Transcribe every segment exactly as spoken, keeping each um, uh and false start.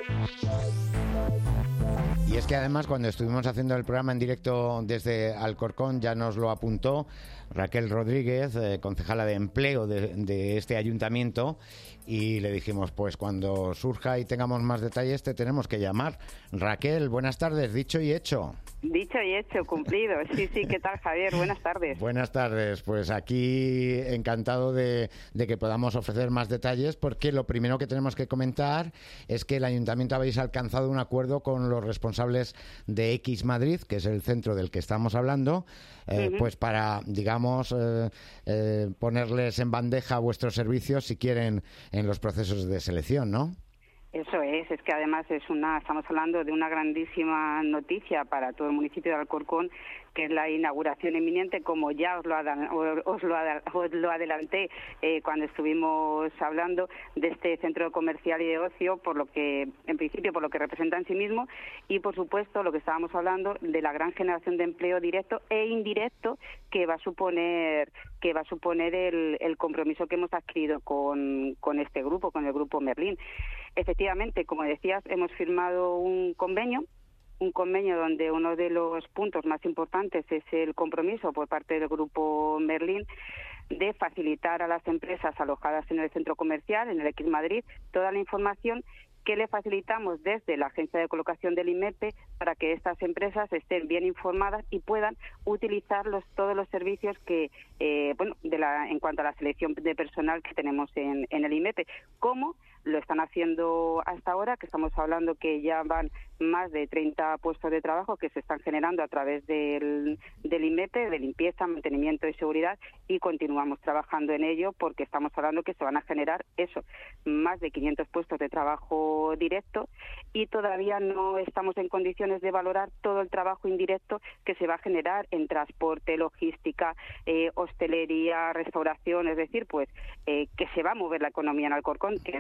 Y es que además cuando estuvimos haciendo el programa en directo desde Alcorcón ya nos lo apuntó Raquel Rodríguez, eh, concejala de empleo de, de este ayuntamiento, y le dijimos, pues cuando surja y tengamos más detalles te tenemos que llamar. Raquel, buenas tardes, dicho y hecho. Dicho y hecho, cumplido. Sí, sí, ¿qué tal, Javier? Buenas tardes. Buenas tardes, pues aquí encantado de, de que podamos ofrecer más detalles, porque lo primero que tenemos que comentar es que el ayuntamiento habéis alcanzado un acuerdo con los responsables de X Madrid, que es el centro del que estamos hablando, eh, uh-huh. pues para, digamos, eh, eh, ponerles en bandeja vuestros servicios si quieren en los procesos de selección, ¿no? Eso es, es que además es una, estamos hablando de una grandísima noticia para todo el municipio de Alcorcón, que es la inauguración inminente, como ya os lo, os lo, os lo adelanté eh, cuando estuvimos hablando de este centro comercial y de ocio, por lo que, en principio, por lo que representa en sí mismo, y por supuesto lo que estábamos hablando de la gran generación de empleo directo e indirecto que va a suponer que va a suponer el, el compromiso que hemos adquirido con, con este grupo, con el grupo Merlín. Efectivamente, como decías, hemos firmado un convenio, un convenio donde uno de los puntos más importantes es el compromiso por parte del Grupo Merlín de facilitar a las empresas alojadas en el centro comercial, en el X Madrid, toda la información que le facilitamos desde la agencia de colocación del IMEPE para que estas empresas estén bien informadas y puedan utilizar los, todos los servicios que, eh, bueno, de la, en cuanto a la selección de personal que tenemos en, en el IMEPE, como lo están haciendo hasta ahora, que estamos hablando que ya van más de treinta puestos de trabajo que se están generando a través del, del IMEPE, de limpieza, mantenimiento y seguridad, y continuamos trabajando en ello porque estamos hablando que se van a generar eso, más de quinientos puestos de trabajo directo, y todavía no estamos en condiciones de valorar todo el trabajo indirecto que se va a generar en transporte, logística, eh, hostelería, restauración, es decir, pues eh, que se va a mover la economía en Alcorcón, que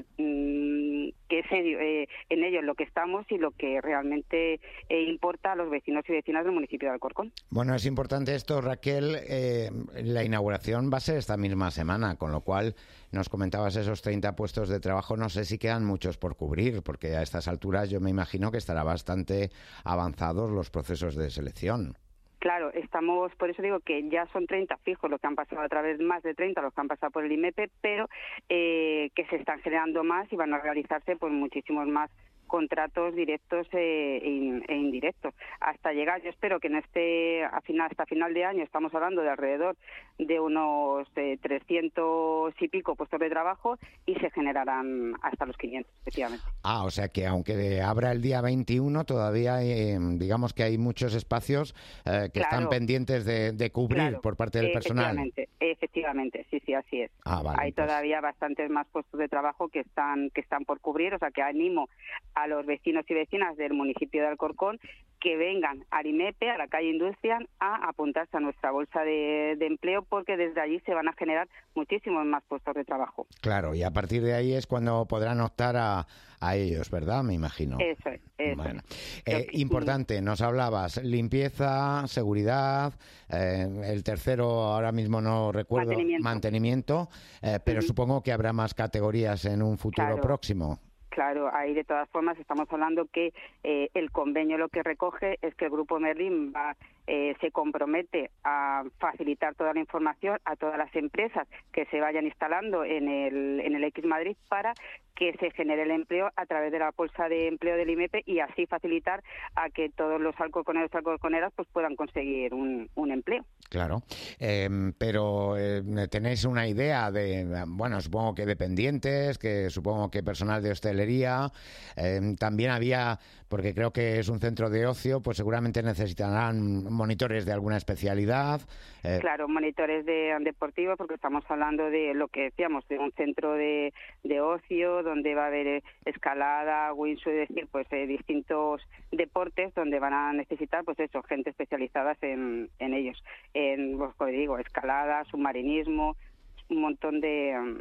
que es eh, en ello en lo que estamos y lo que realmente eh, importa a los vecinos y vecinas del municipio de Alcorcón. Bueno, es importante esto, Raquel. Eh, la inauguración va a ser esta misma semana, con lo cual nos comentabas esos treinta puestos de trabajo. No sé si quedan muchos por cubrir, porque a estas alturas yo me imagino que estará bastante avanzados los procesos de selección. Claro, estamos, por eso digo que ya son treinta fijos los que han pasado a través, más de treinta los que han pasado por el IMEPE, pero eh, que se están generando más y van a realizarse pues muchísimos más contratos directos e, e indirectos hasta llegar. Yo espero que en este a final, hasta final de año estamos hablando de alrededor de unos eh, trescientos y pico puestos de trabajo y se generarán hasta los quinientos, efectivamente. Ah, o sea que aunque abra el día veintiuno todavía eh, digamos que hay muchos espacios eh, que claro, están pendientes de, de cubrir claro, por parte del personal. Efectivamente, efectivamente, sí, sí, así es. Ah, vale, hay pues. todavía bastantes más puestos de trabajo que están que están por cubrir, o sea que animo a los vecinos y vecinas del municipio de Alcorcón que vengan al IMEPE, a la calle Industrial, a apuntarse a nuestra bolsa de, de empleo, porque desde allí se van a generar muchísimos más puestos de trabajo. Claro, y a partir de ahí es cuando podrán optar a, a ellos, ¿verdad? Me imagino. Eso es. Eso bueno. es. Eh, importante, nos hablabas limpieza, seguridad, eh, el tercero ahora mismo no recuerdo, mantenimiento, mantenimiento eh, pero uh-huh. supongo que habrá más categorías en un futuro claro. próximo. Claro, ahí de todas formas estamos hablando que eh, el convenio lo que recoge es que el Grupo Merlín va, eh, se compromete a facilitar toda la información a todas las empresas que se vayan instalando en el, en el X Madrid para que se genere el empleo a través de la bolsa de empleo del IMEPE y así facilitar a que todos los alcorconeros y alcorconeras pues puedan conseguir un, un empleo. Claro, eh, pero eh, ¿tenéis una idea de, bueno, supongo que dependientes, que supongo que personal de hostelería, eh, también había, porque creo que es un centro de ocio, pues seguramente necesitarán monitores de alguna especialidad? Eh. Claro, monitores de deportivos, porque estamos hablando de lo que decíamos, de un centro de, de ocio, donde va a haber escalada, windsurf, es decir, pues eh, distintos deportes donde van a necesitar, pues eso, gente especializada en, en ellos. En, pues, como digo, escalada, submarinismo, un montón de,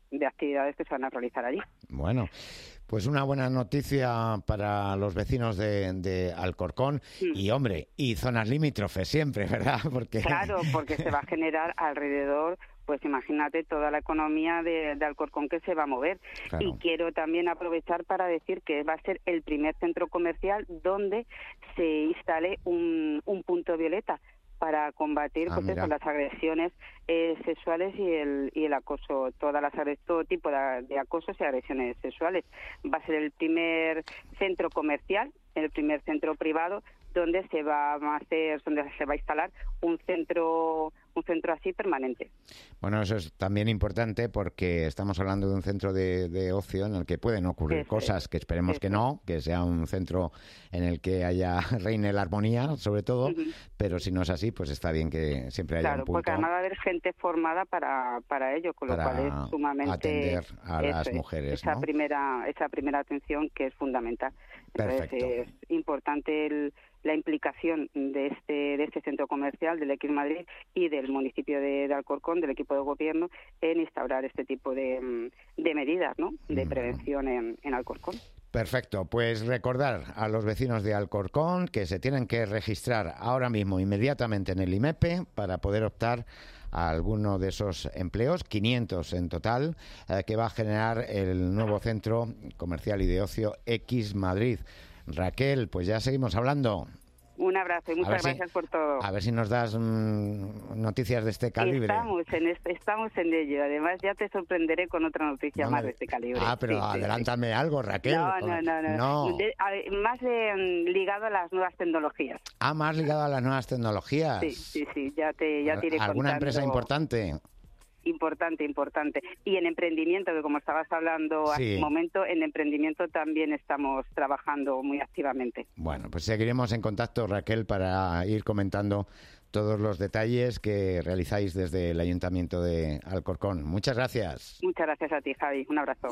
de actividades que se van a realizar allí. Bueno, pues una buena noticia para los vecinos de, de Alcorcón mm. y, hombre, y zonas limítrofes siempre, ¿verdad? Porque... Claro, porque se va a generar alrededor, pues imagínate toda la economía de, de Alcorcón que se va a mover. Claro. Y quiero también aprovechar para decir que va a ser el primer centro comercial donde se instale un, un punto violeta para combatir ah, pues eso, las agresiones eh, sexuales y el y el acoso, todas las todo tipo de, de acosos y agresiones sexuales. Va a ser el primer centro comercial, el primer centro privado donde se va a hacer, donde se va a instalar un centro un centro así permanente. Bueno, eso es también importante porque estamos hablando de un centro de, de ocio en el que pueden ocurrir eso cosas es. que esperemos eso que no, que sea un centro en el que haya reine la armonía, sobre todo, uh-huh. pero si no es así, pues está bien que siempre haya claro, un punto. Porque además va a haber gente formada para, para ello, con lo cual es sumamente atender a eso, las mujeres, esa ¿no? primera esa primera atención que es fundamental. Entonces Perfecto. Es importante el la implicación de este de este centro comercial del X Madrid y del municipio de, de Alcorcón, del equipo de gobierno, en instaurar este tipo de, de medidas, ¿no?, de prevención en, en Alcorcón. Perfecto, pues recordar a los vecinos de Alcorcón que se tienen que registrar ahora mismo, inmediatamente en el I M E P E para poder optar a alguno de esos empleos, quinientos en total, eh, que va a generar el nuevo centro comercial y de ocio X Madrid. Raquel, pues ya seguimos hablando. Un abrazo y muchas gracias si, por todo. A ver si nos das mmm, noticias de este calibre. Estamos en, este, estamos en ello. Además, ya te sorprenderé con otra noticia no más me... de este calibre. Ah, pero sí, adelántame sí. algo, Raquel. No, no, no. no. no. De, a, más de, ligado a las nuevas tecnologías. Ah, más ligado a las nuevas tecnologías. Sí, sí, sí. Ya te, ya te iré ¿Alguna contando. empresa importante? Importante, importante. Y en emprendimiento, que como estabas hablando sí. hace un momento, en emprendimiento también estamos trabajando muy activamente. Bueno, pues seguiremos en contacto, Raquel, para ir comentando todos los detalles que realizáis desde el Ayuntamiento de Alcorcón. Muchas gracias. Muchas gracias a ti, Javi. Un abrazo.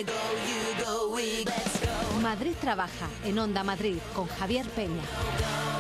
Madrid trabaja en Onda Madrid con Javier Peña.